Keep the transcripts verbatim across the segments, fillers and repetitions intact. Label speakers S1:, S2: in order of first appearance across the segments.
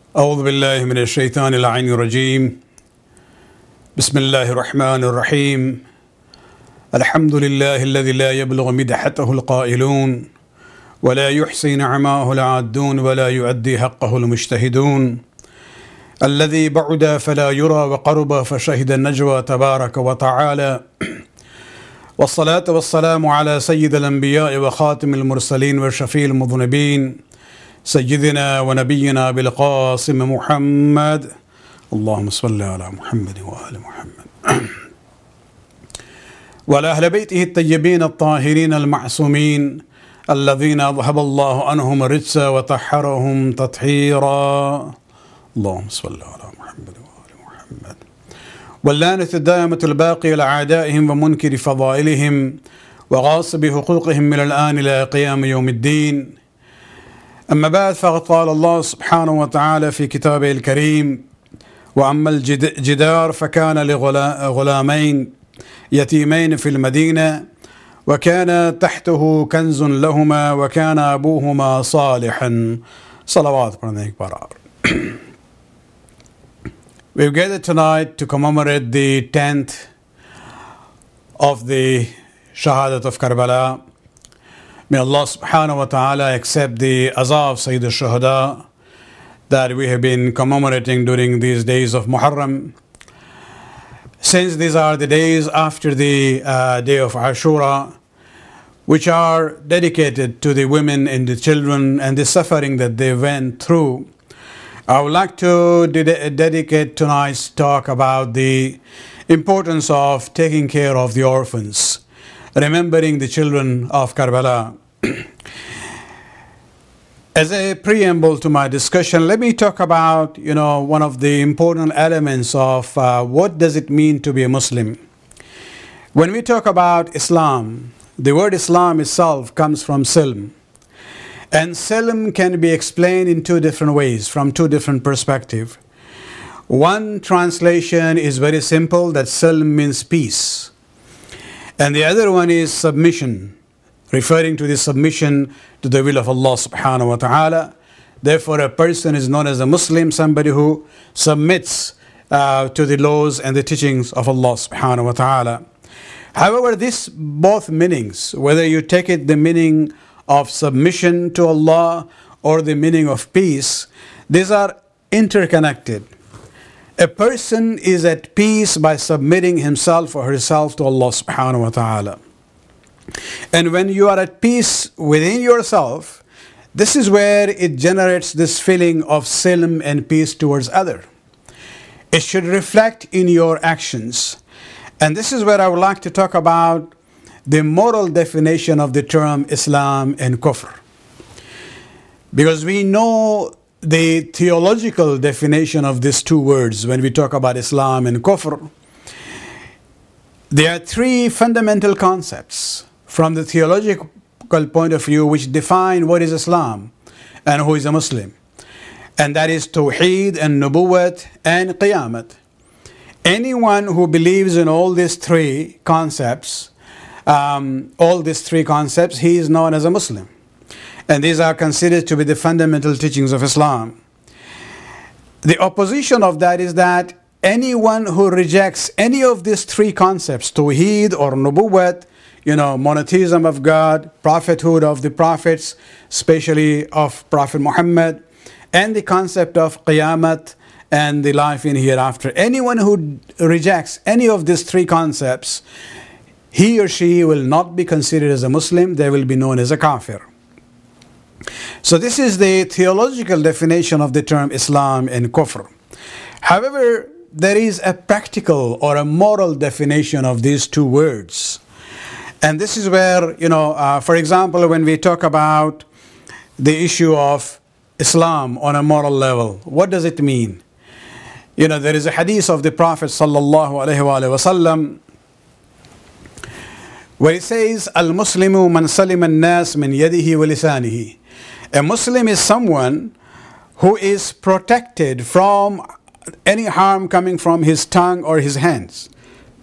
S1: أعوذ بالله من الشيطان اللعين الرجيم. بسم الله الرحمن الرحيم. الحمد لله الذي لا يبلغ مدحته القائلون ولا يحصي نعماه العادون ولا يؤدي حقه المجتهدون، الذي بعد فلا يرى وقرب فشهد النجوى تبارك وتعالى، والصلاة والسلام على سيد الأنبياء وخاتم المرسلين وشفيع المذنبين سيدنا ونبينا بالقاسم محمد، اللهم صل على محمد وآل محمد وعلى أهل بيته الطيبين الطاهرين المعصومين الذين أذهب الله عنهم الرجس وطهرهم تطهيرا، اللهم صل على محمد وآل محمد. واللعنة الدائمة الباقية لأعدائهم ومنكر فضائلهم وغاصب حقوقهم من الآن إلى قيام يوم الدين. أما بعد، فقد قال الله سبحانه وتعالى في كتابه الكريم: وأما الجدار فكان لغلامين يتيمين في المدينة وكان تحته كنز لهما وكان أبوهما صالحا. صلوات upon the Prophet. We've gathered tonight to commemorate the tenth of the Shahadat of Karbala. May Allah subhanahu wa ta'ala accept the azah of Sayyid al-Shuhada that we have been commemorating during these days of Muharram. Since these are the days after the uh, day of Ashura, which are dedicated to the women and the children and the suffering that they went through, I would like to de- dedicate tonight's talk about the importance of taking care of the orphans, remembering the children of Karbala. As a preamble to my discussion, let me talk about, you know, one of the important elements of uh, what does it mean to be a Muslim. When we talk about Islam, the word Islam itself comes from Silm. And Silm can be explained in two different ways, from two different perspectives. One translation is very simple, that Silm means peace. And the other one is submission, referring to the submission to the will of Allah subhanahu wa ta'ala. Therefore, a person is known as a Muslim, somebody who submits uh, to the laws and the teachings of Allah subhanahu wa ta'ala. However, this both meanings, whether you take it the meaning of submission to Allah or the meaning of peace, these are interconnected. A person is at peace by submitting himself or herself to Allah subhanahu wa ta'ala. And when you are at peace within yourself, this is where it generates this feeling of silm and peace towards other. It should reflect in your actions. And this is where I would like to talk about the moral definition of the term Islam and Kufr. Because we know the theological definition of these two words when we talk about Islam and Kufr. There are three fundamental concepts from the theological point of view which define what is Islam and who is a Muslim. And that is Tawheed and Nubuwwat and Qiyamat. Anyone who believes in all these three concepts, um, all these three concepts, he is known as a Muslim. And these are considered to be the fundamental teachings of Islam. The opposition of that is that anyone who rejects any of these three concepts, Tawheed or Nubuwwat, you know, monotheism of God, prophethood of the prophets, especially of Prophet Muhammad, and the concept of Qiyamat and the life in hereafter. Anyone who rejects any of these three concepts, he or she will not be considered as a Muslim. They will be known as a kafir. So this is the theological definition of the term Islam and Kufr. However, there is a practical or a moral definition of these two words. And this is where, you know, uh, for example, when we talk about the issue of Islam on a moral level, what does it mean? You know, there is a hadith of the Prophet sallallahu alaihi wasallam where it says, Al-Muslimu man salim al-nas min yadihi wa lisanihi. A Muslim is someone who is protected from any harm coming from his tongue or his hands.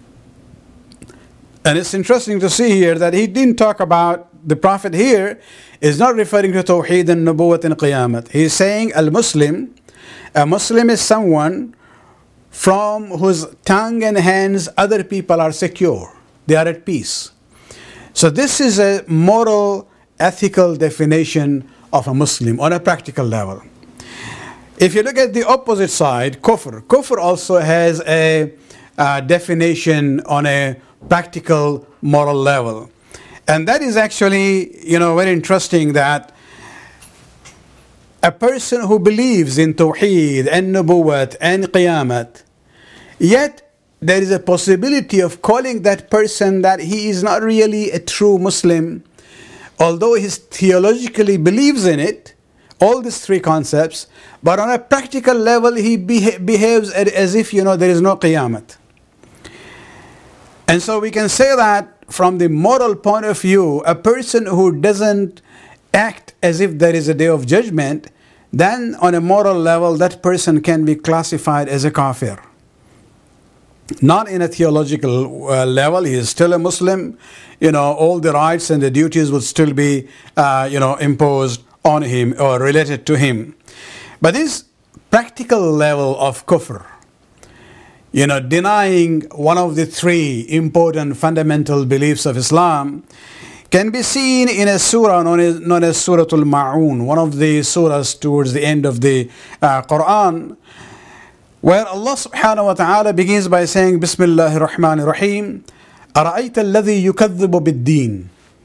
S1: And it's interesting to see here that he didn't talk about the Prophet here is not referring to Tawheed and Nubuwwat and Qiyamat. He's saying Al-Muslim, A Muslim is someone from whose tongue and hands other people are secure. They are at peace. So this is a moral, ethical definition of a Muslim on a practical level. If you look at the opposite side, kufr. Kufr also has a, a definition on a practical, moral level. And that is actually, you know, very interesting, that a person who believes in Tawheed and Nubuwwat and Qiyamat, yet there is a possibility of calling that person that he is not really a true Muslim, although he theologically believes in it, all these three concepts, but on a practical level he beha- behaves as if, you know, there is no Qiyamat. And so we can say that from the moral point of view, a person who doesn't act as if there is a day of judgment, then on a moral level that person can be classified as a kafir. Not in a theological uh, level, he is still a Muslim, you know, all the rights and the duties will still be, uh, you know, imposed on him or related to him. But this practical level of kufr, you know, denying one of the three important fundamental beliefs of Islam, can be seen in a surah known as, known as Surah Al-Ma'un, one of the surahs towards the end of the uh, Quran, where Allah subhanahu wa ta'ala begins by saying, Bismillahir Rahmanir Rahim, أَرَأَيْتَ الَّذِي يُكَذِّبُ بِالدِّينِ.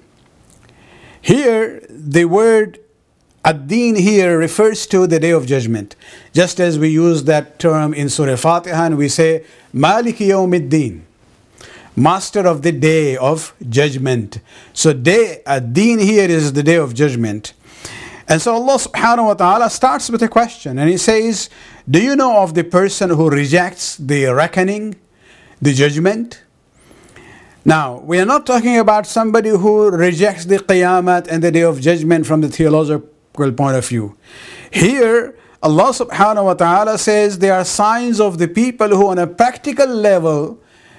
S1: Here, the word ad-din here refers to the day of judgment. Just as we use that term in Surah Fatiha and we say, Maliki Yawmiddin, Master of the day of judgment. So day, ad-din here is the day of judgment. And so Allah subhanahu wa ta'ala starts with a question, and he says, do you know of the person who rejects the reckoning, the judgment? Now, we are not talking about somebody who rejects the Qiyamat and the day of judgment from the theological point of view. Here, Allah subhanahu wa ta'ala says there are signs of the people who on a practical level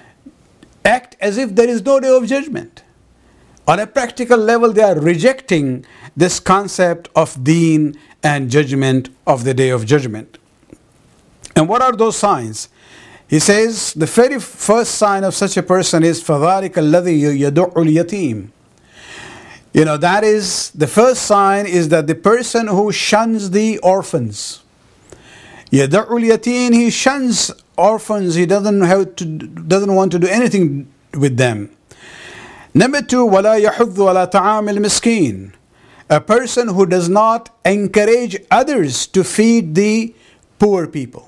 S1: act as if there is no day of judgment. On a practical level, they are rejecting this concept of deen and judgment of the day of judgment. And what are those signs? He says the very first sign of such a person is فَذَلِكَ الَّذِي يَدُعُّ الْيَتِيمِ. You know, that is, the first sign is that the person who shuns the orphans. يَدُعُّ الْيَتِيمِ, he shuns orphans, he doesn't have to, doesn't want to do anything with them. Number two, وَلَا يَحُضُّ عَلَى طَعَامِ الْمِسْكِينِ. A person who does not encourage others to feed the poor people.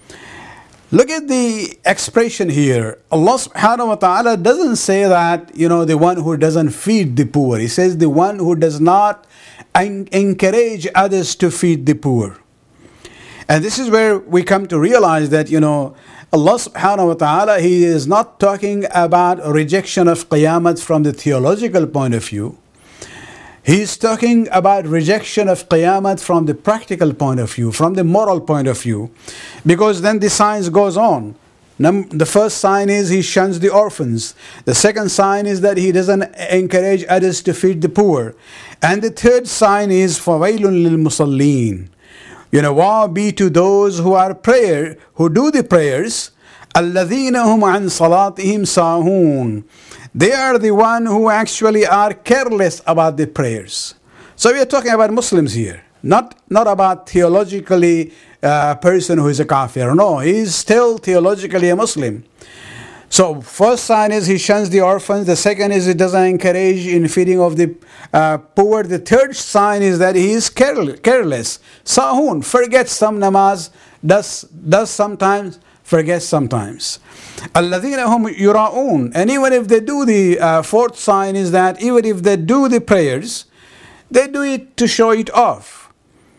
S1: Look at the expression here. Allah subhanahu wa ta'ala doesn't say that, you know, the one who doesn't feed the poor. He says the one who does not en- encourage others to feed the poor. And this is where we come to realize that, you know, Allah subhanahu wa ta'ala, He is not talking about rejection of Qiyamat from the theological point of view. He is talking about rejection of Qiyamat from the practical point of view, from the moral point of view. Because then the signs goes on. Num- the first sign is he shuns the orphans. The second sign is that he doesn't encourage others to feed the poor. And the third sign is فَوَيْلٌ لِلْمُصَلِّينَ. You know, woe be to those who are prayer, who do the prayers. الَّذِينَ هُمْ عَنْ صَلَاتِهِمْ سَاهُونَ. They are the one who actually are careless about the prayers. So we are talking about Muslims here, not, not about theologically a uh, person who is a kafir. No, he is still theologically a Muslim. So first sign is he shuns the orphans. The second is he doesn't encourage in feeding of the uh, poor. The third sign is that he is careless. careless. Sahun, forgets some namaz, does, does sometimes, forgets sometimes. الَّذِينَ هُمْ يُرَاءُونَ. And even if they do the uh, fourth sign is that even if they do the prayers, they do it to show it off.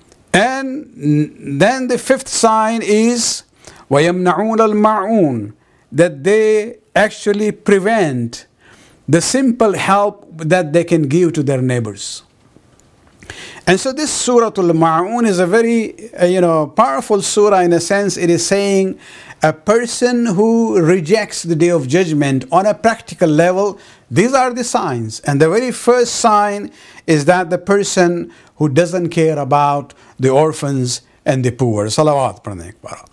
S1: And then the fifth sign is وَيَمْنَعُونَ الْمَعُونَ. That they actually prevent the simple help that they can give to their neighbors. And so this Surah Al-Ma'un is a very, uh, you know, powerful surah in a sense. It is saying a person who rejects the Day of Judgment on a practical level, these are the signs. And the very first sign is that the person who doesn't care about the orphans and the poor. Salawat pढ़ने के बाद.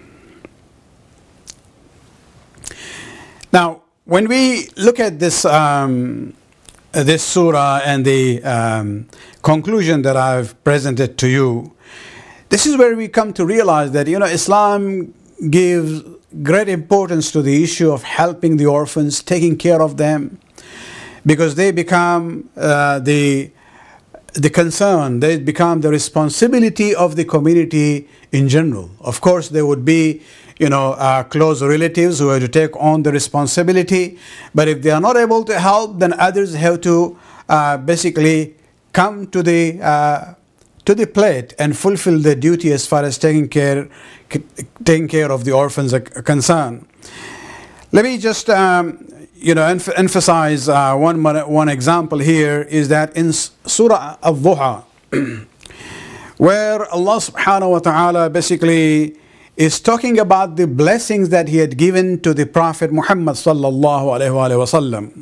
S1: Now, when we look at this um, this surah and the um, conclusion that I've presented to you, this is where we come to realize that, you know, Islam gives great importance to the issue of helping the orphans, taking care of them, because they become uh, the the concern, they become the responsibility of the community in general. Of course, there would be, you know, uh, close relatives who have to take on the responsibility, but if they are not able to help, then others have to uh, basically come to the uh, to the plate and fulfill their duty as far as taking care taking care of the orphans are concerned. Let me just um, you know emph- emphasize uh, one one example here is that in Surah Al-Duha, where Allah Subhanahu wa Taala basically is talking about the blessings that He had given to the Prophet Muhammad sallallahu alaihi wasallam.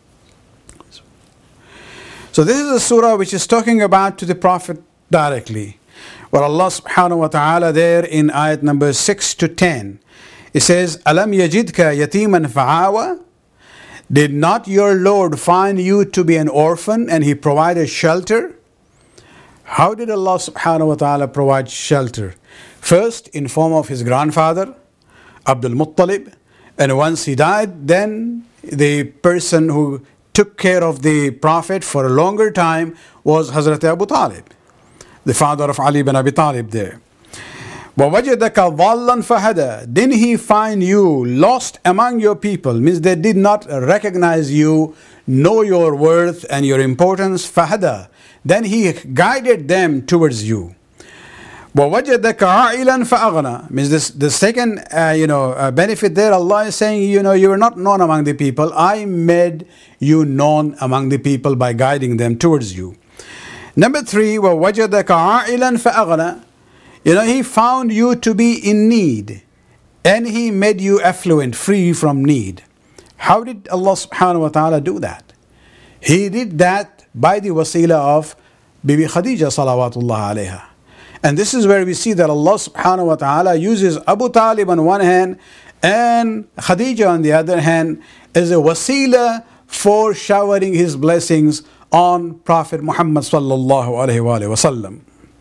S1: So this is a surah which is talking about to the Prophet directly, where Allah Subhanahu wa Taala there in ayat number six to ten, it says, "Alam yajidka yatiman fa'awa." Did not your Lord find you to be an orphan and He provided shelter? How did Allah Subhanahu wa Taala provide shelter? First, in form of His grandfather, Abdul Muttalib, and once he died, then the person who took care of the Prophet for a longer time was Hazrat Abu Talib, the father of Ali bin Abi Talib there. وَوَجَدَكَ ضَالًّا فَهَدَى. Didn't He find you lost among your people? Means they did not recognize you, know your worth and your importance. فَهَدَى. Then He guided them towards you. وَوَجَدَكَ عَائِلًا فَأَغْنَى. Means this, the second uh, you know uh, benefit there, Allah is saying, you know, you were not known among the people. I made you known among the people by guiding them towards you. Number three, وَوَجَدَكَ عَائِلًا فَأَغْنَى. You know, He found you to be in need and He made you affluent, free from need. How did Allah Subhanahu wa Ta'ala do that? He did that by the wasila of Bibi Khadija salawatullah alayha. And this is where we see that Allah Subhanahu wa Ta'ala uses Abu Talib on one hand and Khadija on the other hand as a wasila for showering His blessings on Prophet Muhammad sallallahu alayhi wa sallam.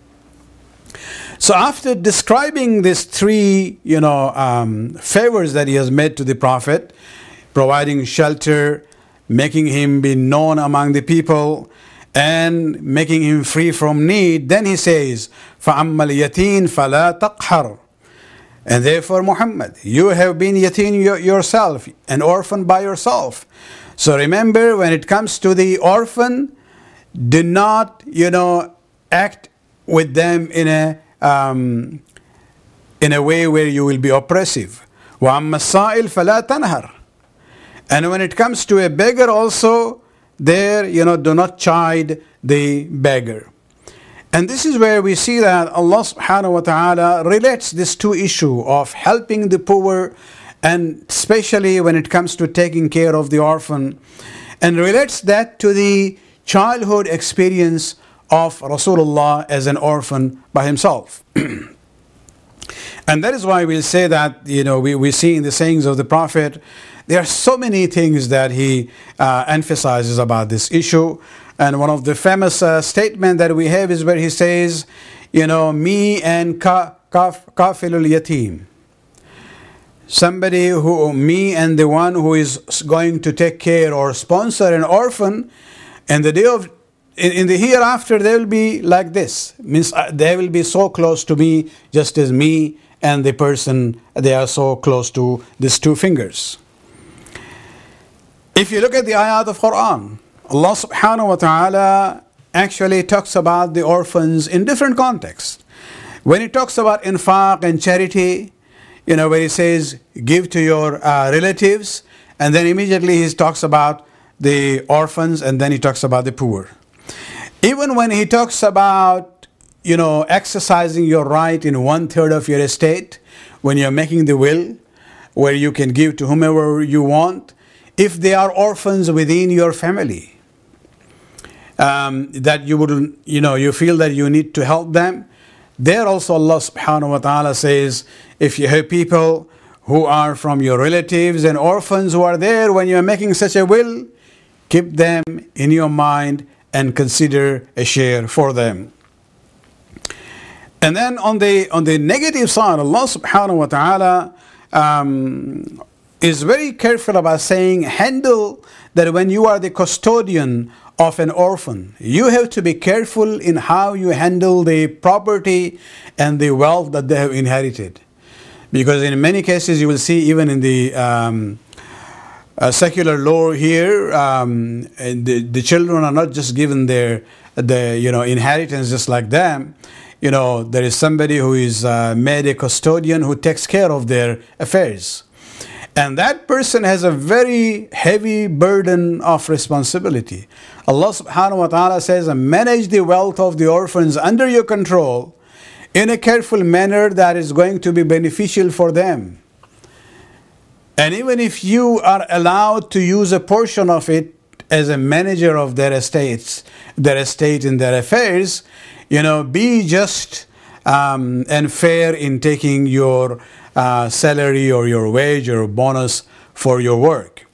S1: So after describing these three, you know, um, favors that He has made to the Prophet, providing shelter, making him be known among the people, and making him free from need, then He says, فَأَمَّا الْيَتِينَ فَلَا تَقْحَرْ. And therefore, Muhammad, you have been yateen yourself, an orphan by yourself. So remember, when it comes to the orphan, do not, you know, act with them in a um, in a way where you will be oppressive. وَأَمَّا السَّائِلْ فَلَا تَنْهَرْ. And when it comes to a beggar also, there, you know, do not chide the beggar. And this is where we see that Allah Subhanahu wa Ta'ala relates this two issue of helping the poor, and especially when it comes to taking care of the orphan, and relates that to the childhood experience of Rasulullah as an orphan by himself. And that is why we'll say that, you know, we, we see in the sayings of the Prophet, there are so many things that he uh, emphasizes about this issue. And one of the famous uh, statement that we have is where he says, you know, me and ka, kaf, kafilul yatim. Somebody who, me and the one who is going to take care or sponsor an orphan, and the day of, in, in the hereafter, they will be like this. Means uh, they will be so close to me, just as me and the person, they are so close to these two fingers. If you look at the ayat of Quran, Allah Subhanahu wa Ta'ala actually talks about the orphans in different contexts. When He talks about infaq and charity, you know, where He says, give to your uh, relatives, and then immediately He talks about the orphans, and then He talks about the poor. Even when He talks about, you know, exercising your right in one third of your estate, when you're making the will, where you can give to whomever you want, if they are orphans within your family, um, that you would, you know, you feel that you need to help them, There also Allah subhanahu wa ta'ala says, if you have people who are from your relatives and orphans who are there when you are making such a will, keep them in your mind and consider a share for them. And then on the on the negative side, Allah subhanahu wa ta'ala um, is very careful about saying, handle that when you are the custodian of an orphan, you have to be careful in how you handle the property and the wealth that they have inherited. Because in many cases you will see, even in the um, uh, secular law here, um, and the, the children are not just given their the you know inheritance just like them. You know, there is somebody who is uh, made a custodian who takes care of their affairs. And that person has a very heavy burden of responsibility. Allah subhanahu wa ta'ala says, manage the wealth of the orphans under your control in a careful manner that is going to be beneficial for them. And even if you are allowed to use a portion of it as a manager of their estates, their estate and their affairs, you know, be just um, and fair in taking your uh, salary or your wage or bonus for your work.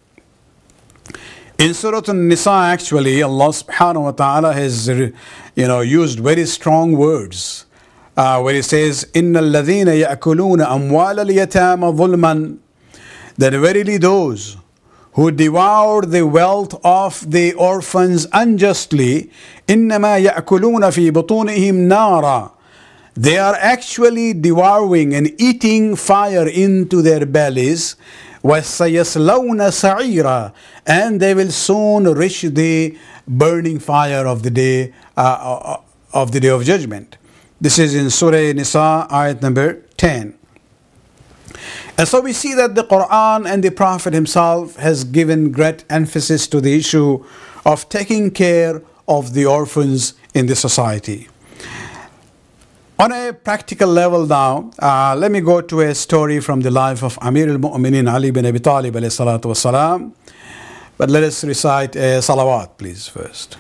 S1: In Surah An-Nisa, actually, Allah subhanahu wa ta'ala has, you know, used very strong words. Uh, where He says, إِنَّ الَّذِينَ يَأْكُلُونَ أَمْوَالَ الْيَتَامَ ظُلْمًا, that verily those who devour the wealth of the orphans unjustly, إِنَّمَا يَأْكُلُونَ فِي بُطُونِهِمْ نَارًا, they are actually devouring and eating fire into their bellies. وَسَيَصْلَوْنَ سَعِيرًا, and they will soon reach the burning fire of the day uh, of the day of judgment. This is in Surah Nisa, ayat number ten. And so we see that the Quran and the Prophet himself has given great emphasis to the issue of taking care of the orphans in the society. On a practical level now, uh, let me go to a story from the life of Amir al-Mu'minin Ali bin Abi Talib alayhi salatu wasalam. But let us recite a salawat, please, first.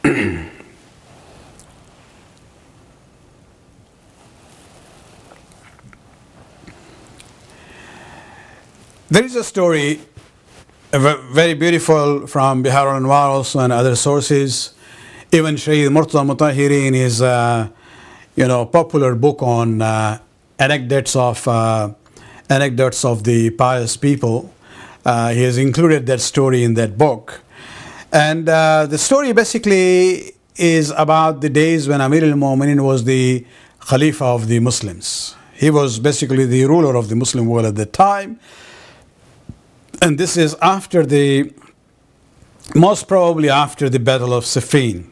S1: There is a story, a very beautiful, from Bihar al-Anwar also and other sources. Even Shaykh Murtaza Mutahhiri in his uh, you know, popular book on uh, anecdotes of uh, anecdotes of the pious people, uh, he has included that story in that book. And uh, the story basically is about the days when Amir al-Mu'minin was the Khalifa of the Muslims. He was basically the ruler of the Muslim world at the time. And this is after the, most probably after the Battle of Siffin.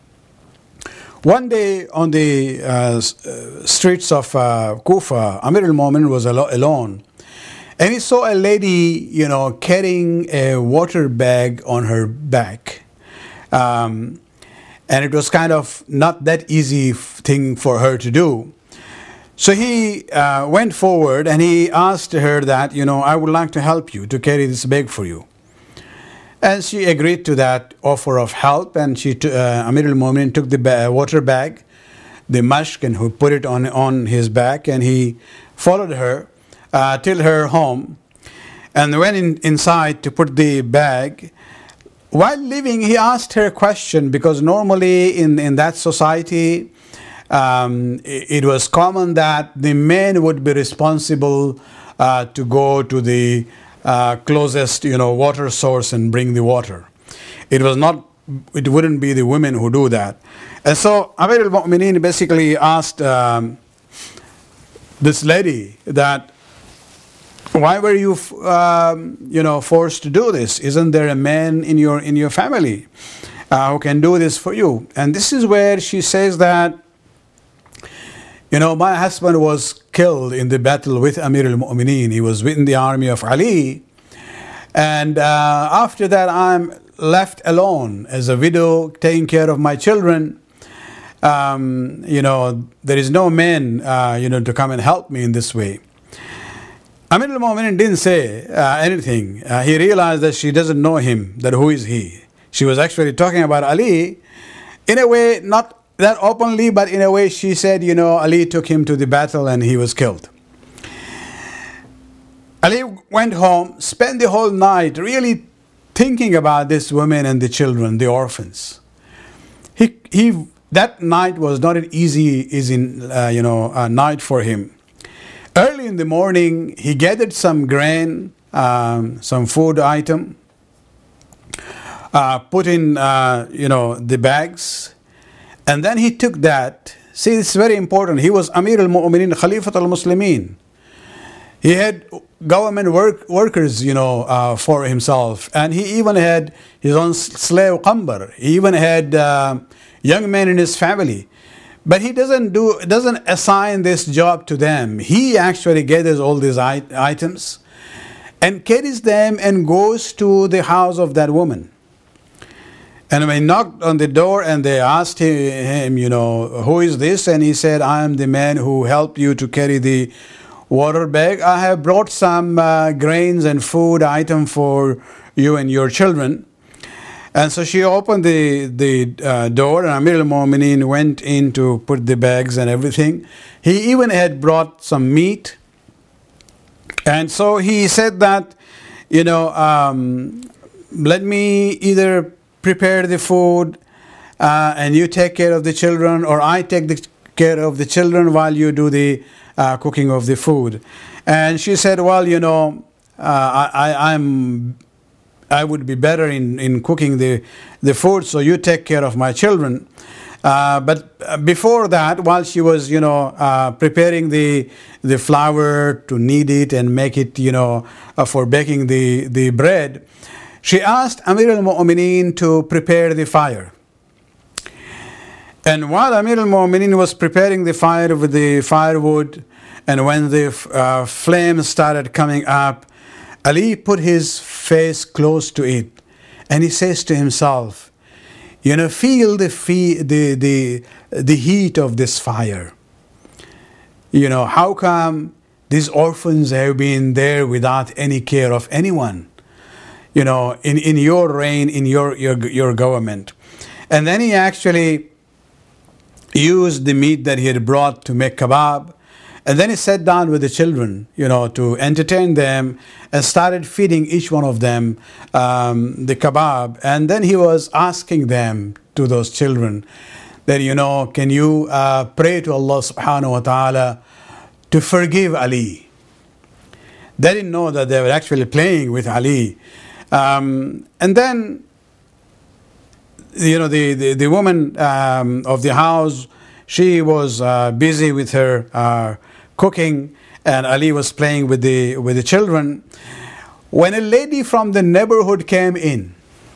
S1: One day on the uh, streets of uh, Kufa, Amir al-Mu'minin was al- alone. And he saw a lady, you know, carrying a water bag on her back. Um, and it was kind of not that easy thing for her to do. So he uh, went forward and he asked her that, you know, I would like to help you to carry this bag for you. And she agreed to that offer of help, and she t- uh, Amir al-Mu'minin took the ba- water bag, the mashk, and who put it on, on his back, and he followed her uh, till her home. And went in, inside to put the bag. While leaving, he asked her a question, because normally in, in that society, um, it, it was common that the men would be responsible uh, to go to the uh, closest, you know, water source and bring the water. It was not, it wouldn't be the women who do that. And so Amir al-Mu'minin basically asked um, this lady that, why were you, um, you know, forced to do this? Isn't there a man in your in your family uh, who can do this for you? And this is where she says that, you know, my husband was killed in the battle with Amir al-Mu'minin. He was in the army of Ali. And uh, after that, I'm left alone as a widow, taking care of my children. Um, you know, there is no man, uh, you know, to come and help me in this way. Amir al-Mu'minin didn't say uh, anything. Uh, he realized that she doesn't know him, that who is he. She was actually talking about Ali in a way not that openly, but in a way she said, you know, Ali took him to the battle and he was killed. Ali went home, spent the whole night really thinking about this woman and the children, the orphans. He, he, that night was not an easy, easy uh, you know, uh, night for him. Early in the morning, he gathered some grain, um, some food item, uh, put in, uh, you know, the bags, and then he took that. See, it's very important. He was Amir al-Mu'minin, Khalifat al-Muslimin. He had government work, workers, you know, uh, for himself. And he even had his own slave, Qambar. He even had uh, young men in his family. But he doesn't do, doesn't assign this job to them. He actually gathers all these it items and carries them and goes to the house of that woman. And when he knocked on the door and they asked him, you know, who is this? And he said, I am the man who helped you to carry the water bag. I have brought some uh, grains and food item for you and your children. And so she opened the, the uh, door, and Amir al-Mu'minin went in to put the bags and everything. He even had brought some meat. And so he said that, you know, um, let me either prepare the food uh, and you take care of the children, or I take the care of the children while you do the uh, cooking of the food. And she said, well, you know, uh, I, I, I'm, I would be better in, in cooking the, the food, so you take care of my children. Uh, but before that, while she was, you know, uh, preparing the the flour to knead it and make it, you know, uh, for baking the, the bread, she asked Amir al-Mu'minin to prepare the fire. And while Amir al-Mu'minin was preparing the fire with the firewood, and when the uh, flames started coming up, Ali put his face close to it, and he says to himself, you know, feel the, fee the, the, the heat of this fire. You know, how come these orphans have been there without any care of anyone? You know, in, in your reign, in your, your, your government. And then he actually used the meat that he had brought to make kebab. And then he sat down with the children, you know, to entertain them, and started feeding each one of them um, the kebab. And then he was asking them, to those children, that, you know, can you uh, pray to Allah subhanahu wa ta'ala to forgive Ali? They didn't know that they were actually playing with Ali. Um, and then, you know, the, the, the woman um, of the house, she was uh, busy with her uh, cooking, and Ali was playing with the, with the children, when a lady from the neighborhood came in.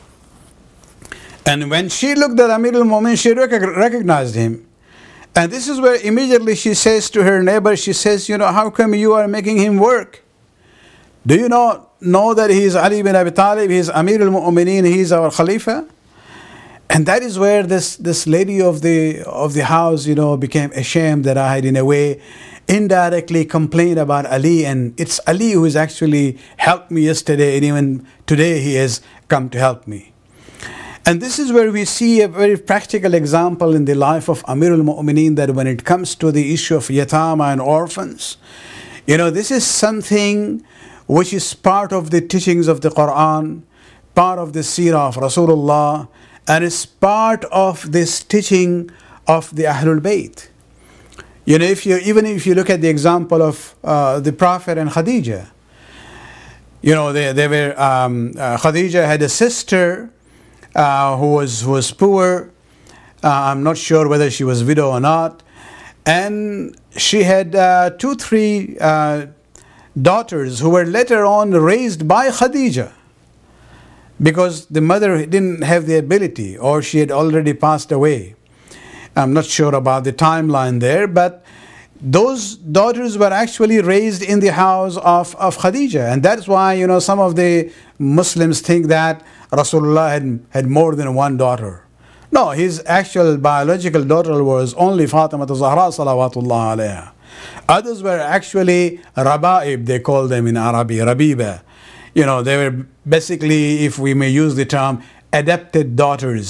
S1: And when she looked at Amir al-Mu'minin, she recognized him. And this is where immediately she says to her neighbor, she says, you know, how come you are making him work? Do you not know that he is Ali bin Abi Talib, he is Amir al-Mu'minin, he is our Khalifa? And that is where this, this lady of the, of the house, you know, became ashamed that I had in a way indirectly complained about Ali, and it's Ali who has actually helped me yesterday, and even today he has come to help me. And this is where we see a very practical example in the life of Amir al-Mu'minin, that when it comes to the issue of yatama and orphans, you know, this is something which is part of the teachings of the Quran, part of the seerah of Rasulullah, and it's part of this teaching of the Ahlul Bayt. You know, if you, even if you look at the example of uh, the Prophet and Khadija, you know, they, they were, um, uh, Khadija had a sister uh, who was, who was poor. Uh, I'm not sure whether she was widow or not. And she had uh, two, three uh, daughters who were later on raised by Khadija, because the mother didn't have the ability, or she had already passed away. I'm not sure about the timeline there, but those daughters were actually raised in the house of, of Khadija. And that's why, you know, some of the Muslims think that Rasulullah had, had more than one daughter. No, his actual biological daughter was only Fatima Zahra salawatullah alayha. Others were actually Raba'ib, they call them in Arabic, Rabiba. You know, they were basically, if we may use the term, adopted daughters,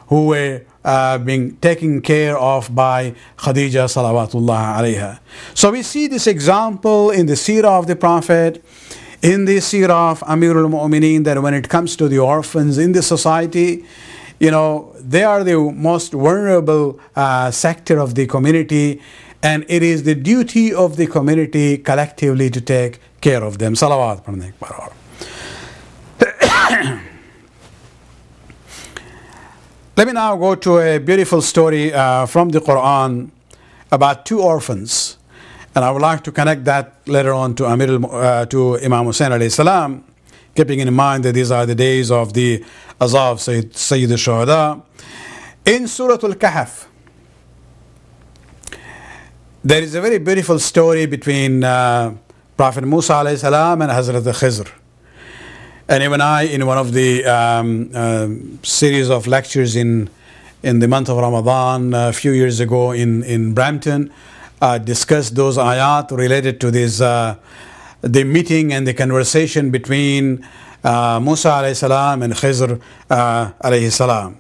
S1: who were uh, being taken care of by Khadija salawatullah alayha. So we see this example in the seerah of the Prophet, in the seerah of Amirul Mu'mineen, that when it comes to the orphans in the society, you know, they are the most vulnerable uh, sector of the community, and it is the duty of the community collectively to take care of them. Salawat. Let me now go to a beautiful story uh, from the Quran about two orphans, and I would like to connect that later on to Amir, uh, to Imam Hussein alayhi salam, keeping in mind that these are the days of the Azab Sayyid, Sayyid al-Shuhada. In Surah Al-Kahf, there is a very beautiful story between uh, Prophet Musa alayhi salam and Hazrat Khizr. And even I, in one of the um, uh, series of lectures in in the month of Ramadan a few years ago in, in Brampton, uh, discussed those ayat related to this, uh, the meeting and the conversation between uh, Musa alayhi salam and Khizr uh, alayhi salam.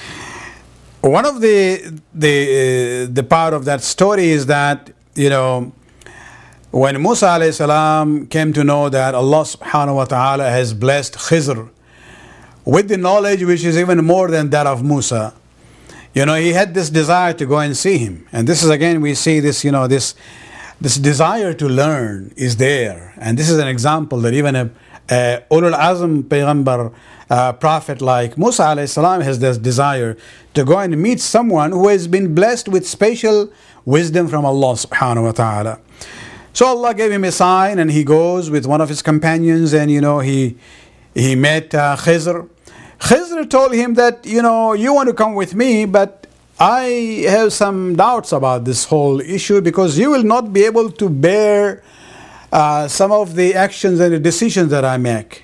S1: One of the the uh, the part of that story is that, you know, when Musa alayhi salam came to know that Allah subhanahu wa ta'ala has blessed Khizr with the knowledge which is even more than that of Musa, you know, he had this desire to go and see him. And this is again, we see this, you know, this this desire to learn is there. And this is an example that even a, a Ulul Azm Payghambar, uh, prophet like Musa alayhi salam has this desire to go and meet someone who has been blessed with special wisdom from Allah subhanahu wa ta'ala. So Allah gave him a sign, and he goes with one of his companions, and you know he he met uh, Khizr. Khizr told him that, you know, you want to come with me, but I have some doubts about this whole issue, because you will not be able to bear uh, some of the actions and the decisions that I make.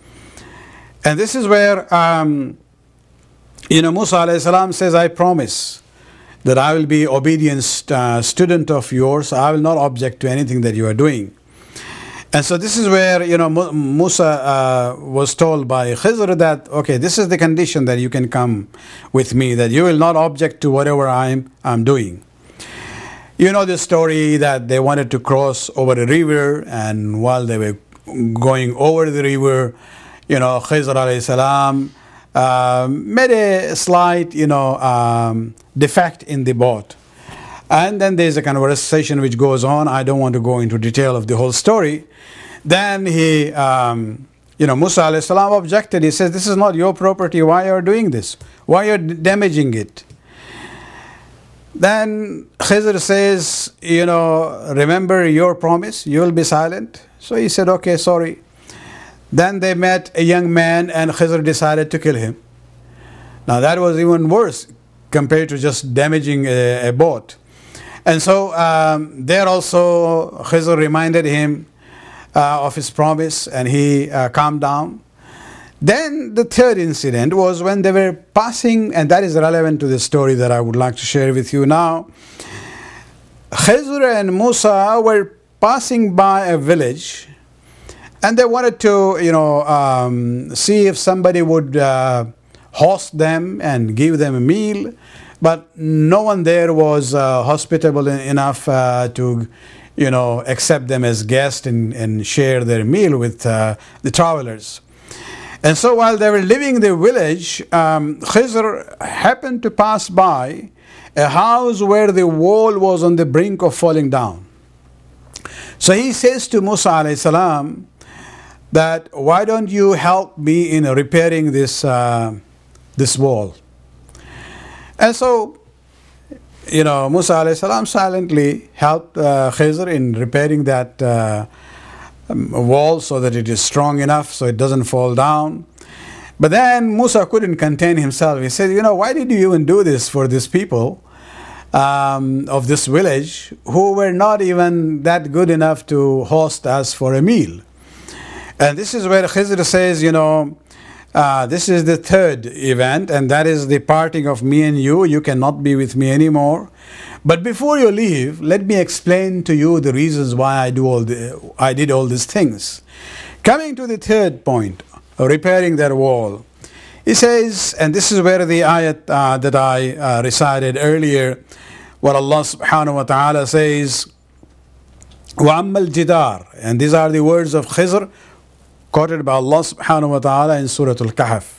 S1: And this is where um, you know Musa alayhi salam says, I promise that I will be obedient uh, student of yours. I will not object to anything that you are doing. And so this is where, you know, Musa uh, was told by Khizr that, okay, this is the condition that you can come with me, that you will not object to whatever I'm, I'm doing. You know the story that they wanted to cross over a river, and while they were going over the river, you know, Khizr alayhi salam Uh, made a slight, you know, um, defect in the boat. And then there's a conversation which goes on. I don't want to go into detail of the whole story. Then he, um, you know, Musa alayhi salam objected. He says, this is not your property. Why are you doing this? Why are you damaging it? Then Khizr says, you know, remember your promise. You will be silent. So he said, okay, sorry. Then they met a young man, and Khizr decided to kill him. Now that was even worse compared to just damaging a, a boat. And so um, there also Khizr reminded him uh, of his promise, and he uh, calmed down. Then the third incident was when they were passing, and that is relevant to the story that I would like to share with you now. Khizr and Musa were passing by a village, and they wanted to, you know, um, see if somebody would uh, host them and give them a meal. But no one there was uh, hospitable enough uh, to, you know, accept them as guests and, and share their meal with uh, the travelers. And so while they were leaving the village, um, Khizr happened to pass by a house where the wall was on the brink of falling down. So he says to Musa alayhi salam that, why don't you help me in repairing this uh, this wall? And so, you know, Musa alayhi salam silently helped uh, Khizr in repairing that uh, wall so that it is strong enough so it doesn't fall down. But then Musa couldn't contain himself. He said, you know, why did you even do this for these people um, of this village who were not even that good enough to host us for a meal? And this is where Khizr says, you know, uh, this is the third event, and that is the parting of me and you. You cannot be with me anymore. But before you leave, let me explain to you the reasons why I do all the, I did all these things. Coming to the third point, repairing that wall. He says, and this is where the ayat uh, that I uh, recited earlier, where Allah subhanahu wa ta'ala says, وَأَمَّا الْجِدَارِ, and these are the words of Khizr quoted by Allah subhanahu wa ta'ala in Surah Al-Kahf,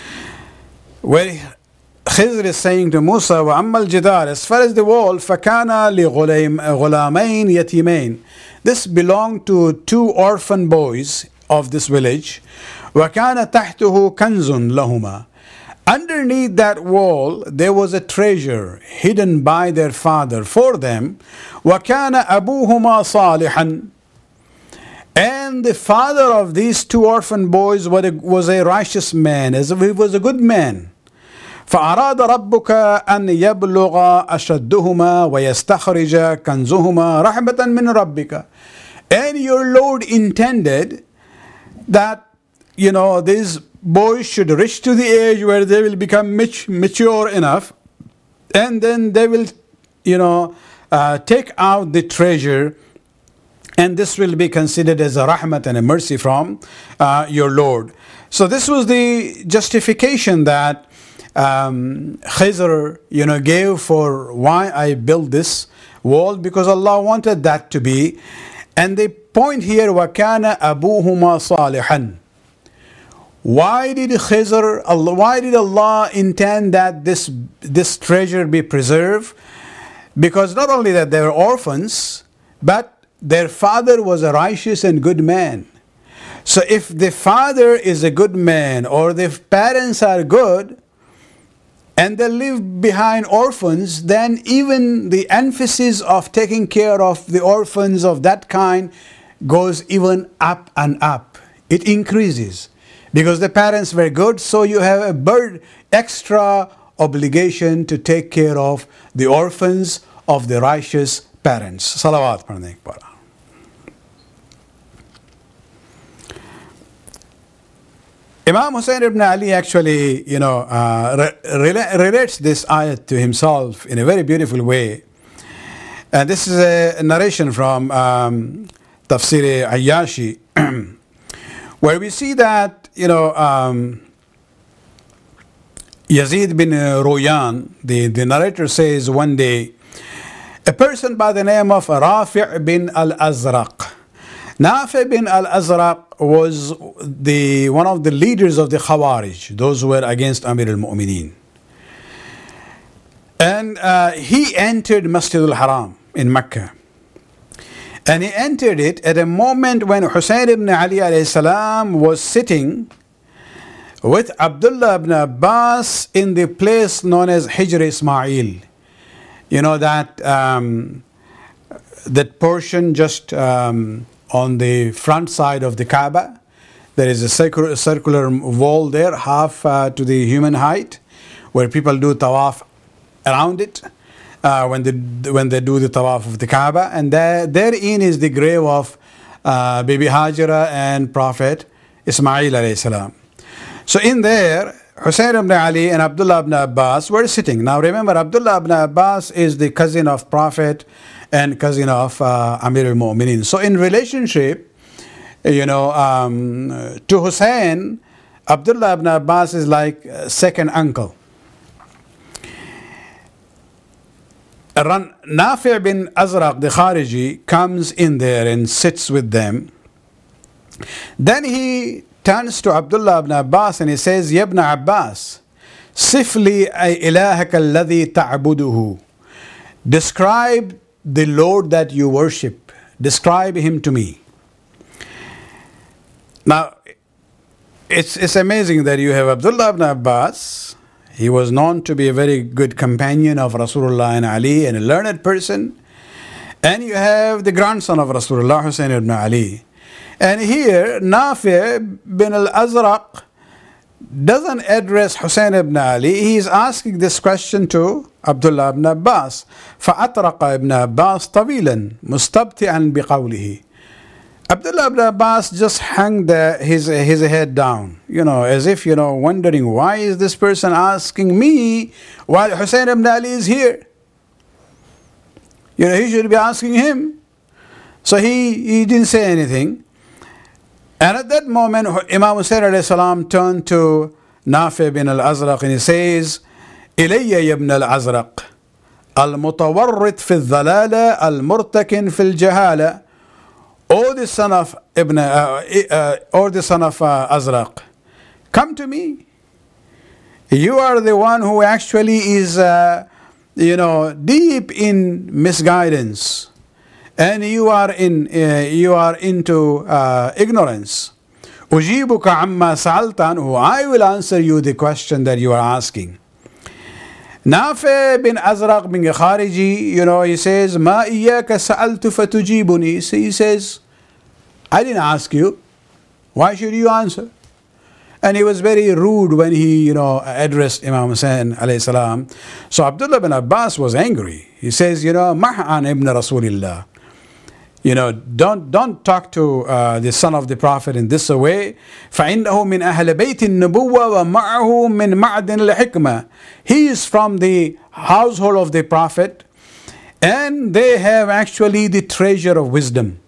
S1: where Khizr is saying to Musa, وَأَمَّا الْجِدَارِ, as far as the wall, فَكَانَ لِغُلَامَيْن يَتِيمَيْن, this belonged to two orphan boys of this village. وَكَانَ تَحْتُهُ كَنْزٌ لَهُمَا, underneath that wall there was a treasure hidden by their father for them. وَكَانَ أَبُوهُمَا صَالِحًا, and the father of these two orphan boys was a righteous man, as if he was a good man. فأراد ربك أن يبلغ أشدهما ويستخرج كنزهما رحمة من ربك, and your Lord intended that, you know, these boys should reach to the age where they will become mature enough, and then they will, you know, uh, take out the treasure, and this will be considered as a rahmat and a mercy from uh, your Lord. So this was the justification that um, Khizr, you know, gave for why I built this wall, because Allah wanted that to be. And the point here, وَكَانَ أَبُوهُمَا صَالِحًا. Why did Khizr, Allah, why did Allah intend that this, this treasure be preserved? Because not only that they were orphans, but their father was a righteous and good man. So if the father is a good man, or the parents are good, and they live behind orphans, then even the emphasis of taking care of the orphans of that kind goes even up and up. It increases. Because the parents were good, so you have a bird extra obligation to take care of the orphans of the righteous parents. Salawat. Imam Hussein ibn Ali actually, you know, uh, re relates this ayat to himself in a very beautiful way. And this is a narration from um, Tafsir Ayyashi, where we see that, you know, um, Yazid bin Ruyan, the, the narrator says one day, a person by the name of Rafi' bin al-Azraq. Nafi' bin al-Azraq was the one of the leaders of the Khawarij, those who were against Amir al-Mu'mineen. And uh, he entered Masjid al-Haram in Mecca. And he entered it at a moment when Hussein ibn Ali alayhi salam was sitting with Abdullah ibn Abbas in the place known as Hijr Ismail. You know, that, um, that portion just um, on the front side of the Kaaba. There is a circular, circular wall there, half uh, to the human height, where people do tawaf around it uh, when, they, when they do the tawaf of the Kaaba. And there, therein is the grave of uh, Bibi Hajira and Prophet Ismail alayhi salam. So in there, Hussein ibn Ali and Abdullah ibn Abbas were sitting. Now remember, Abdullah ibn Abbas is the cousin of Prophet and cousin of uh, Amir al-Mu'mineen. So in relationship, you know, um, to Hussein, Abdullah ibn Abbas is like a second uncle. Nafi' bin Azraq, the Khariji, comes in there and sits with them. Then he turns to Abdullah ibn Abbas and he says, Ya ibn Abbas, sifli ay ilahaka alladhi ta'buduhu. Describe the Lord that you worship. Describe him to me. Now, it's, it's amazing that you have Abdullah ibn Abbas. He was known to be a very good companion of Rasulullah and Ali and a learned person. And you have the grandson of Rasulullah, Hussein ibn Ali. And here, Nafi' bin al-Azraq doesn't address Hussein ibn Ali. He is asking this question to Abdullah ibn Abbas. فَأَطْرَقَ ibn Abbas طَوِيلًا مُسْتَبْتِعًا بِقَوْلِهِ. Abdullah ibn Abbas just hung the, his, his head down, you know, as if, you know, wondering, why is this person asking me while Hussein ibn Ali is here? You know, he should be asking him. So he, he didn't say anything. And at that moment, Imam Hussein alayhi salam turned to Nafi bin al-Azraq, and he says, إلي يا ابن الأزرق المتورط في الضلالة المرتكن في الجهالة. O the son of Ibn, uh, uh, or the son of uh, Azraq, come to me. You are the one who actually is, uh, you know, deep in misguidance, and you are in, uh, you are into uh, ignorance. أجيبك عما سألت عنه. I will answer you the question that you are asking. Nafi bin Azraq bin Khariji, you know, he says, ما إياك سألت فتجيبني. So he says, I didn't ask you. Why should you answer? And he was very rude when he, you know, addressed Imam Hussain alayhi salam. So Abdullah bin Abbas was angry. He says, you know, Mah'an ibn Rasulillah. You know, don't don't talk to uh, the son of the Prophet in this way. فَإِنَّهُ مِنْ أَهْلِ بَيْتِ النُّبُوَّةِ وَمَعَهُ مِنْ مَعْدِنِ الْحِكْمَةِ. He is from the household of the Prophet, and they have actually the treasure of wisdom.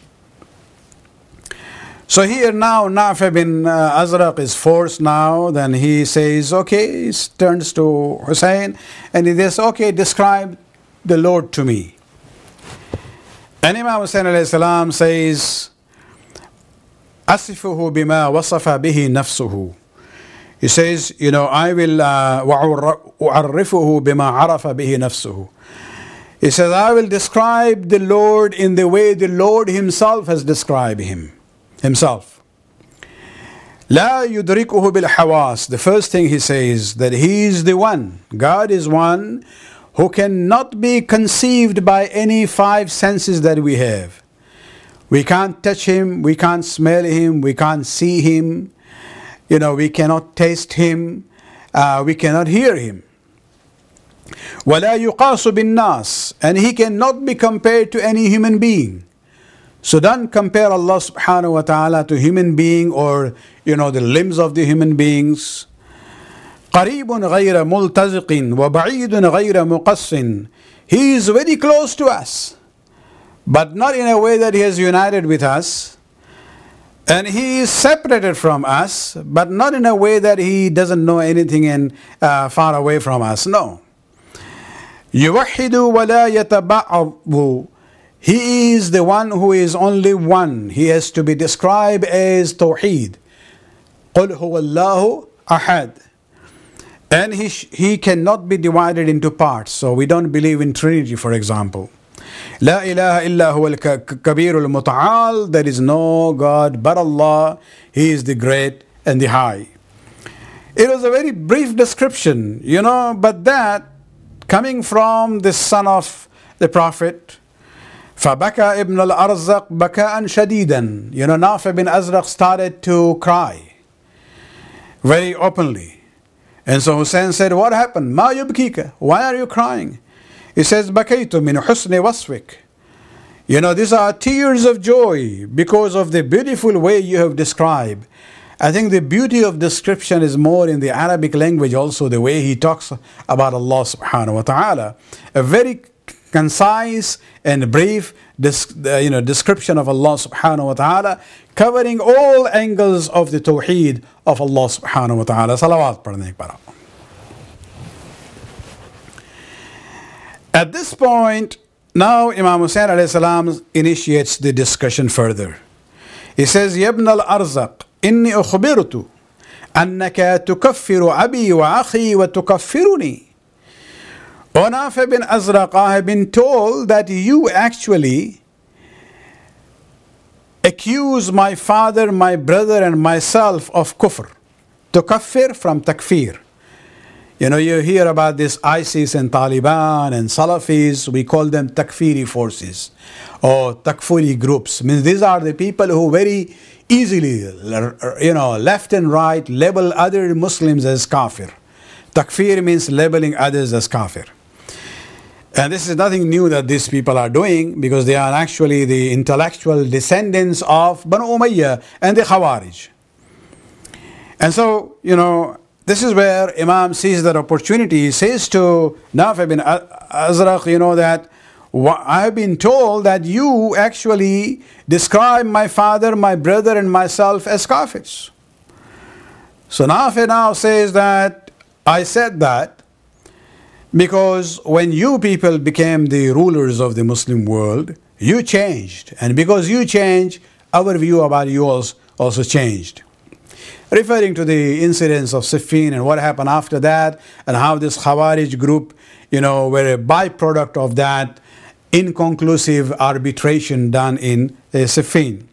S1: So here now Nafi bin uh, Azraq is forced now. Then he says, okay, he turns to Hussein and he says, okay, describe the Lord to me. And Imam Hussain alayhi salam says, أصفه بما وصف به نفسه. He says, you know, I will وأعرفه بما عرف به نفسه. He says, I will describe the Lord in the way the Lord himself has described him. Himself. Law يدركه بالحواس. The first thing he says, that he is the one. God is one who cannot be conceived by any five senses that we have. We can't touch him, we can't smell him, we can't see him, you know, we cannot taste him, uh, we cannot hear him. وَلَا يُقَاسُ بِالنَّاسِ. And he cannot be compared to any human being. So don't compare Allah subhanahu wa ta'ala to human being or, you know, the limbs of the human beings. قريب غير ملتزق وبعيد غير مقص. He is very close to us, but not in a way that he is united with us. And he is separated from us, but not in a way that he doesn't know anything and uh, far away from us. No. يوحد ولا يتبعض. He is the one who is only one. He has to be described as Tawheed. قل هو الله أحد. And he, he cannot be divided into parts. So we don't believe in Trinity, for example. لا إله إلا هو الكبير المتعال. There is no God but Allah. He is the great and the high. It was a very brief description, you know, but that coming from the son of the Prophet, فَبَكَى ibn al-Arzaq بَكَاءً شَدِيدًا. You know, Nafi bin Azraq started to cry very openly. And so Hussein said, what happened? مَا يُبْكِيكَ. Why are you crying? He says, بَكَيْتُ مِنْ حُسْنِ وَصْفِكَ. You know, these are tears of joy because of the beautiful way you have described. I think the beauty of description is more in the Arabic language also, the way he talks about Allah subhanahu wa ta'ala. A very concise and brief uh, you know, description of Allah subhanahu wa ta'ala, covering all angles of the Tawheed of Allah subhanahu wa ta'ala. Salawat padne para. At this point, now Imam Hussain alayhi salam initiates the discussion further. He says, يَا ابْنَ الْأَرْزَقِ إِنِّي أُخْبِرْتُ أَنَّكَ تُكَفِّرُ أَبِي وَأَخِي وَتُكَفِّرُنِي. O Nafi bin Azraq, I have been told that you actually accuse my father, my brother and myself of kufr. Tukaffir from takfir. You know, you hear about this ISIS and Taliban and Salafis, we call them takfiri forces or takfiri groups. I mean, these are the people who very easily, you know, left and right label other Muslims as kafir. Takfir means labeling others as kafir. And this is nothing new that these people are doing, because they are actually the intellectual descendants of Banu Umayyah and the Khawarij. And so, you know, this is where Imam sees that opportunity. He says to Nafi bin Azraq, you know, that I have been told that you actually describe my father, my brother and myself as kafirs. So Nafi now says that I said that because when you people became the rulers of the Muslim world, you changed. And because you changed, our view about you also changed. Referring to the incidents of Siffin and what happened after that, and how this Khawarij group, you know, were a byproduct of that inconclusive arbitration done in uh, Siffin.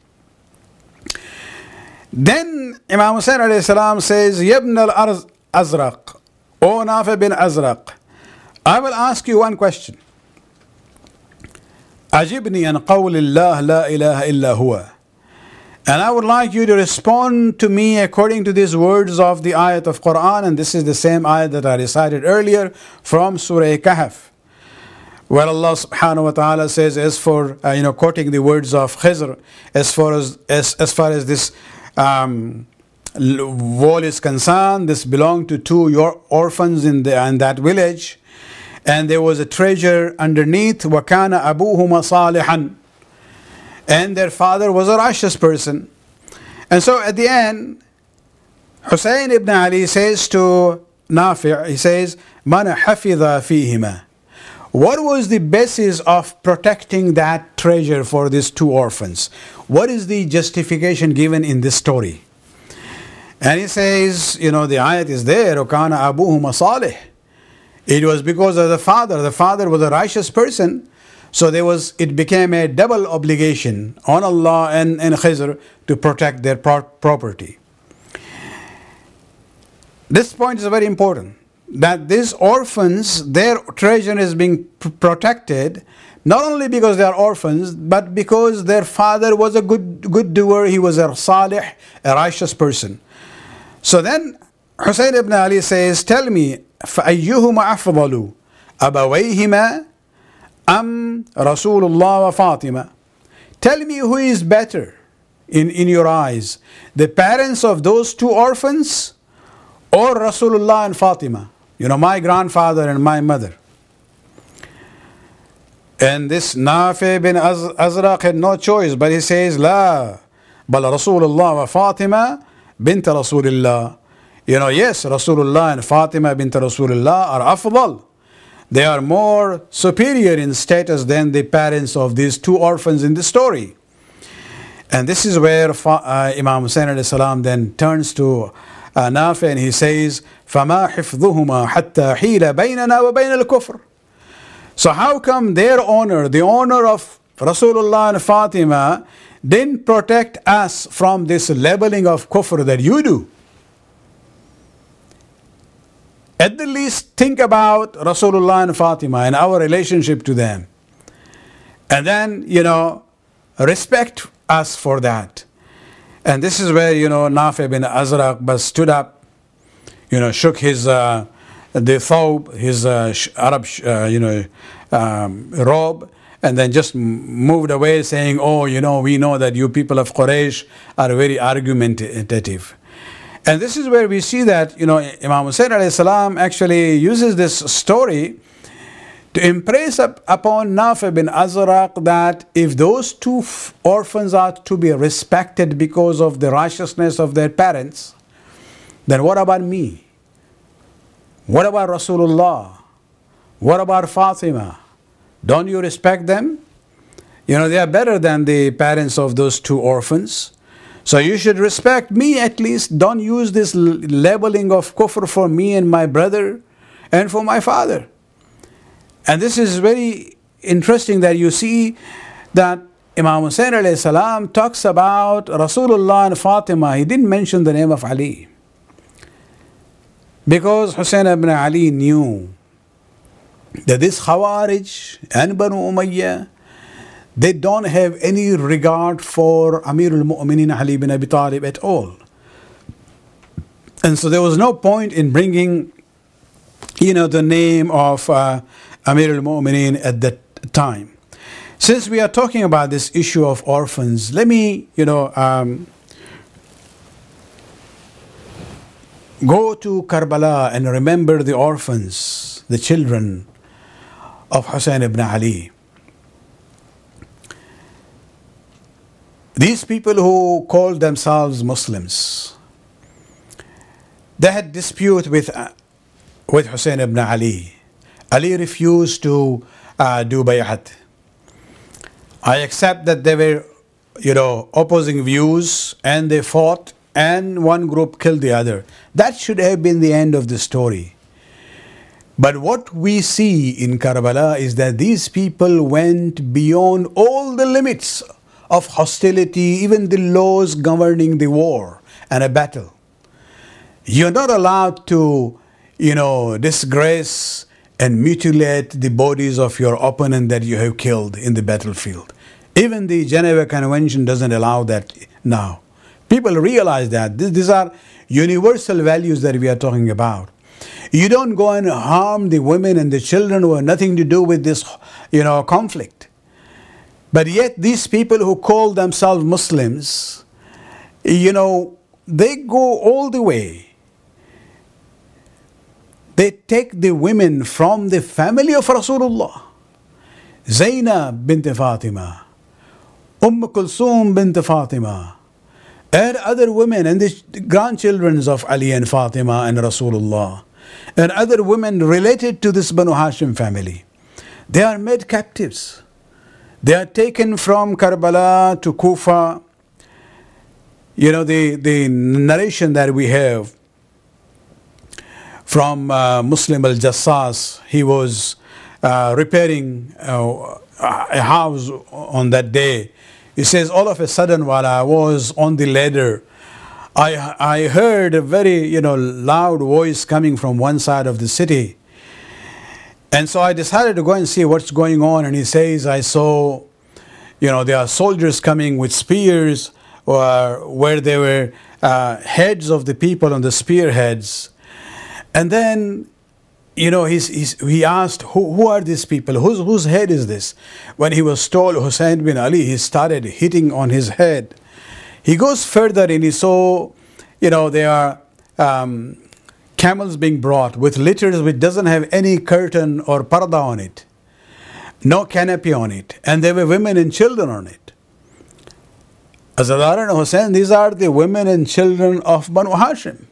S1: Then Imam Hussein alayhi salam says, Ibn al-Azraq, O Nafi bin Azraq, I will ask you one question. Ajibni an qawlillah la ilaha illa huwa. And I would like you to respond to me according to these words of the ayat of Quran, and this is the same ayat that I recited earlier from Surah Kahf, where Allah subhanahu wa ta'ala says, as for, uh, you know, quoting the words of Khizr, as far as, as, as far as this um, wall is concerned, this belonged to two your orphans in, the, in that village, and there was a treasure underneath, وَكَانَ أَبُوهُمَا صَالِحًا, and their father was a righteous person. And so at the end, Hussein ibn Ali says to Nafi', he says, مَنَ حَفِظَ فِيهِمَا. What was the basis of protecting that treasure for these two orphans? What is the justification given in this story? And he says, you know, the ayat is there, وَكَانَ أَبُوهُمَا صَالِحًا. It was because of the father. The father was a righteous person. So there was, it became a double obligation on Allah and, and Khizr to protect their pro- property. This point is very important, that these orphans, their treasure is being pr- protected, not only because they are orphans, but because their father was a good, good doer, he was a salih, a righteous person. So then Hussein ibn Ali says, tell me, فَأَيُّهُمَا أَفْضَلُ أَبَوَيْهِمَا Am Rasulullah wa Fatima. Tell me who is better in, in your eyes, the parents of those two orphans or Rasulullah and Fatima? You know, my grandfather and my mother. And this Nafi bin Az- Azraq had no choice, but he says, La, bal Rasulullah wa Fatima bint Rasulullah. You know, yes, Rasulullah and Fatima bint Rasulullah are afdal. They are more superior in status than the parents of these two orphans in the story. And this is where uh, Imam Hussein alayhi salam then turns to uh, Nafi and he says, فَمَا حِفْظُهُمَا حَتَّى حِيلَ بَيْنَنَا وَبَيْنَ الْكُفْرِ. So how come their honor, the honor of Rasulullah and Fatima, didn't protect us from this labeling of kufr that you do? At the least, think about Rasulullah and Fatima and our relationship to them. And then, you know, respect us for that. And this is where, you know, Nafi bin Azraq stood up, you know, shook his, uh, the thawb, his uh, Arab, uh, you know, um, robe, and then just moved away saying, oh, you know, we know that you people of Quraysh are very argumentative. And this is where we see that, you know, Imam Hussein alayhi salam actually uses this story to impress up upon Nafi bin Azraq that if those two f- orphans are to be respected because of the righteousness of their parents, then what about me? What about Rasulullah? What about Fatima? Don't you respect them? You know, they are better than the parents of those two orphans. So you should respect me at least. Don't use this labeling of kufr for me and my brother and for my father. And this is very interesting that you see that Imam Hussein alayhi salam talks about Rasulullah and Fatima. He didn't mention the name of Ali. Because Hussein ibn Ali knew that this Khawarij and Banu Umayyah, they don't have any regard for Amir al-Mu'minin Ali bin Abi Talib at all. And so there was no point in bringing, you know, the name of uh, Amir al-Mu'minin at that time. Since we are talking about this issue of orphans, let me, you know, um, go to Karbala and remember the orphans, the children of Hussein ibn Ali. These people who called themselves Muslims, They had dispute with, uh, with Hussein ibn Ali. Ali refused to uh, do bay'at. I accept that they were, you know, opposing views and they fought and one group killed the other. That should have been the end of the story. But what we see in Karbala is that these people went beyond all the limits of hostility, even the laws governing the war and a battle. You're not allowed to, you know, disgrace and mutilate the bodies of your opponent that you have killed in the battlefield. Even the Geneva Convention doesn't allow that now. People realize that. These are universal values that we are talking about. You don't go and harm the women and the children who have nothing to do with this, you know, conflict. But yet these people who call themselves Muslims, you know, they go all the way. They take the women from the family of Rasulullah. Zainab bint Fatima, Umm Kulsum bint Fatima, and other women and the grandchildren of Ali and Fatima and Rasulullah, and other women related to this Banu Hashim family. They are made captives. They are taken from Karbala to Kufa. You know, the, the narration that we have from uh, Muslim al-Jassas, he was uh, repairing uh, a house on that day. He says, all of a sudden while I was on the ladder, I, I heard a very, you know, loud voice coming from one side of the city. And so I decided to go and see what's going on. And he says, I saw, you know, there are soldiers coming with spears, or where there were uh, heads of the people on the spearheads. And then, you know, he's, he's, he asked, who, who are these people? Whose, whose head is this? When he was told Hussein bin Ali, he started hitting on his head. He goes further and he saw, you know, there are um, camels being brought with litters which doesn't have any curtain or parda on it. No canopy on it. And there were women and children on it. Azadar and Hussein, these are the women and children of Banu Hashim.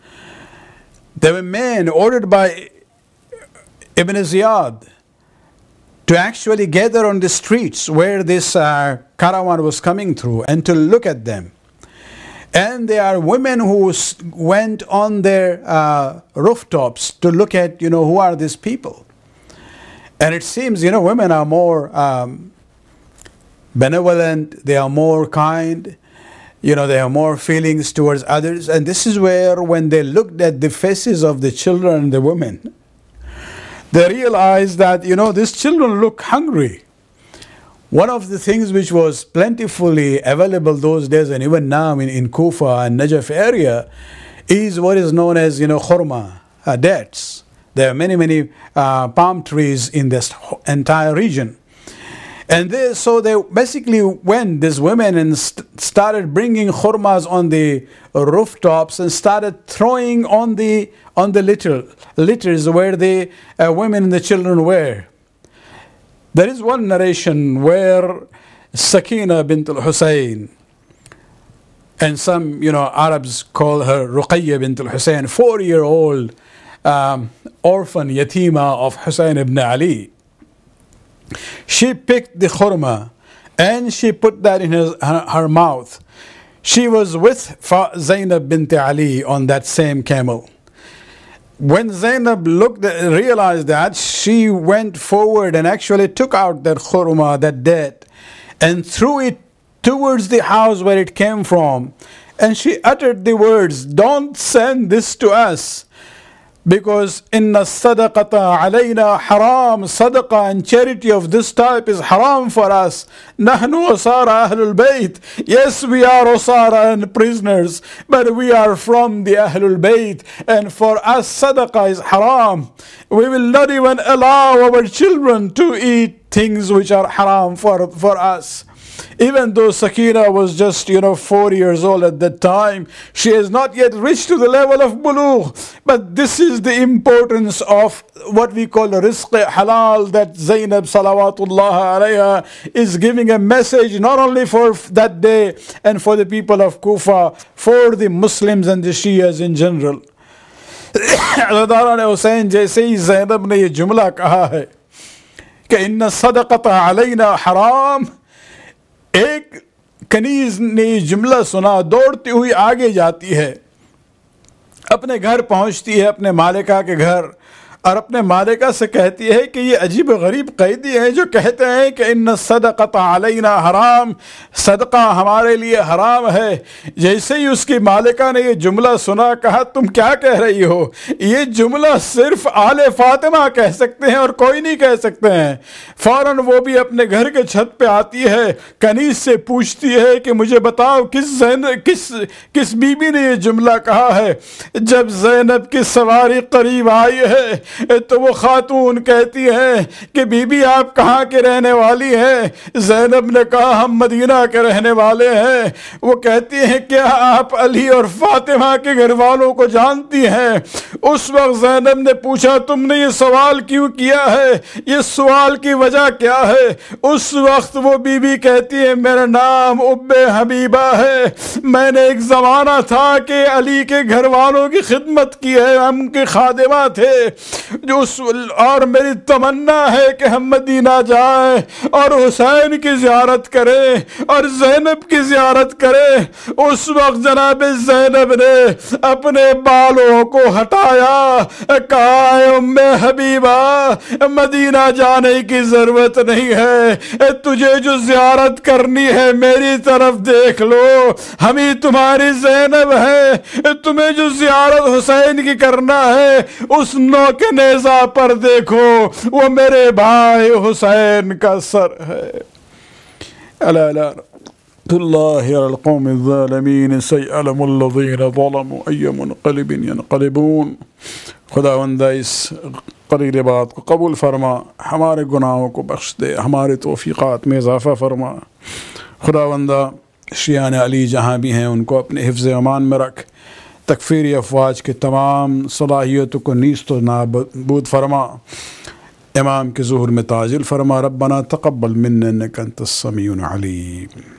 S1: There were men ordered by Ibn Ziyad to actually gather on the streets where this uh, caravan was coming through and to look at them. And there are women who went on their uh, rooftops to look at, you know, who are these people. And it seems, you know, women are more um, benevolent, they are more kind, you know, they have more feelings towards others. And this is where, when they looked at the faces of the children and the women, they realized that, you know, these children look hungry. One of the things which was plentifully available those days and even now in, in Kufa and Najaf area is what is known as, you know, khurma, uh, dates. There are many, many uh, palm trees in this entire region. And they, so they basically went, these women, and st- started bringing khurmas on the rooftops and started throwing on the on the litter, litters where the uh, women and the children were. There is one narration where Sakina bint al-Hussein, and some, you know, Arabs call her Ruqayya bint al-Hussein, four-year-old um, orphan yatima of Hussein ibn Ali. She picked the khurma and she put that in his, her, her mouth. She was with Zainab bint Ali on that same camel. When Zainab looked, realized that, she went forward and actually took out that khurma, that date, and threw it towards the house where it came from. And she uttered the words, "Don't send this to us, because inna sadaqata alayna haram." Sadaqah and charity of this type is haram for us. Nahnu usara ahlul bayt. Yes, we are usara and prisoners, but we are from the ahlul bayt, and for us sadaqah is haram. We will not even allow our children to eat things which are haram for, for us. Even though Sakina was just, you know, four years old at that time, she has not yet reached to the level of bulugh. But this is the importance of what we call rizq halal, that Zainab salawatullah alayha is giving a message not only for that day and for the people of Kufa, for the Muslims and the Shias in general. اللہ تعالیٰ نے حسین جیسے ہی زینب نے یہ جملہ کہا ہے کہ ان الصدقۃ علینا حرام، ایک کنیز نے یہ جملہ سنا، دوڑتی ہوئی آگے جاتی ہے، اپنے گھر پہنچتی ہے، اپنے مالکہ کے گھر، اور اپنے مالکہ سے کہتی ہے کہ یہ عجیب و غریب قیدی ہیں جو کہتے ہیں کہ ان الصدقۃ علینا حرام، صدقہ ہمارے لیے حرام ہے۔ جیسے ہی اس کی مالکہ نے یہ جملہ سنا، کہا تم کیا کہہ رہی ہو؟ یہ جملہ صرف آل فاطمہ کہہ سکتے ہیں اور کوئی نہیں کہہ سکتے ہیں۔ فوراً وہ بھی اپنے گھر کے چھت پہ آتی ہے، کنیز سے پوچھتی ہے کہ مجھے بتاؤ کس زینب کس کس بی بی نے یہ جملہ کہا ہے۔ جب زینب کی سواری قریب آئی ہے تو وہ خاتون کہتی ہے کہ بی بی آپ کہاں کے رہنے والی ہیں؟ زینب نے کہا ہم مدینہ کے رہنے والے ہیں۔ وہ کہتی ہیں کیا آپ علی اور فاطمہ کے گھر والوں کو جانتی ہیں؟ اس وقت زینب نے پوچھا تم نے یہ سوال کیوں کیا ہے؟ یہ سوال کی وجہ کیا ہے؟ اس وقت وہ بی بی کہتی ہے میرا نام ام حبیبہ ہے، میں نے ایک زمانہ تھا کہ علی کے گھر والوں کی خدمت کی ہے، ہم کے خادمہ تھے، جو اس اور میری تمنا ہے کہ ہم مدینہ جائیں اور حسین کی زیارت کریں اور زینب کی زیارت کریں۔ اس وقت جناب زینب نے اپنے بالوں کو ہٹایا، کہا اے ام حبیبہ مدینہ جانے کی ضرورت نہیں ہے، تجھے جو زیارت کرنی ہے میری طرف دیکھ لو، ہم ہی تمہاری زینب ہے، تمہیں جو زیارت حسین کی کرنا ہے اس نو کے نیزہ پر دیکھو، وہ میرے بھائی حسین کا سر ہے۔ الا لعنۃ اللہ علی القوم الظالمین سیعلم الذین ظلموا ای منقلب ینقلبون۔ خداوند اس قلیل بات کو قبول فرما، ہمارے گناہوں کو بخش دے، ہمارے توفیقات میں اضافہ فرما۔ خداوندہ شیعان علی جہاں بھی ہیں ان کو اپنے حفظ امان میں رکھ، تکفیری افواج کے تمام صلاحیتوں کو نیست و نابود فرما، امام کے ظہور میں تعجیل فرما۔ ربنا تقبل منا انک انت السمیع العلیم۔